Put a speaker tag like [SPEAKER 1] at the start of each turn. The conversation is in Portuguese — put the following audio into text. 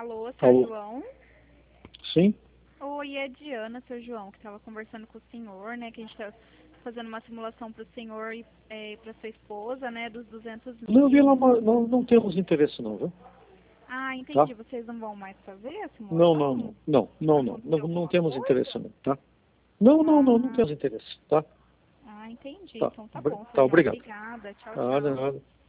[SPEAKER 1] Alô, seu
[SPEAKER 2] Alô?
[SPEAKER 1] João?
[SPEAKER 2] Sim?
[SPEAKER 1] Oi, é a Diana, seu João, que estava conversando com o senhor, né? Que a gente está fazendo uma simulação para o senhor e para sua esposa, né? Dos 200
[SPEAKER 2] Não,
[SPEAKER 1] mil.
[SPEAKER 2] não temos interesse não, viu?
[SPEAKER 1] Ah,
[SPEAKER 2] Tá?
[SPEAKER 1] entendi. Vocês não vão mais fazer a
[SPEAKER 2] Não,
[SPEAKER 1] simulação?
[SPEAKER 2] não, não, não, não, não, não,
[SPEAKER 1] Aconteceu
[SPEAKER 2] não
[SPEAKER 1] alguma
[SPEAKER 2] temos interesse
[SPEAKER 1] coisa?
[SPEAKER 2] não, tá? Não, não, não, não
[SPEAKER 1] Ah,
[SPEAKER 2] temos interesse, tá?
[SPEAKER 1] entendi.
[SPEAKER 2] Tá,
[SPEAKER 1] Então tá bom, seu
[SPEAKER 2] tá,
[SPEAKER 1] João.
[SPEAKER 2] obrigado.
[SPEAKER 1] Obrigada. Tchau,
[SPEAKER 2] Nada,
[SPEAKER 1] tchau.
[SPEAKER 2] nada.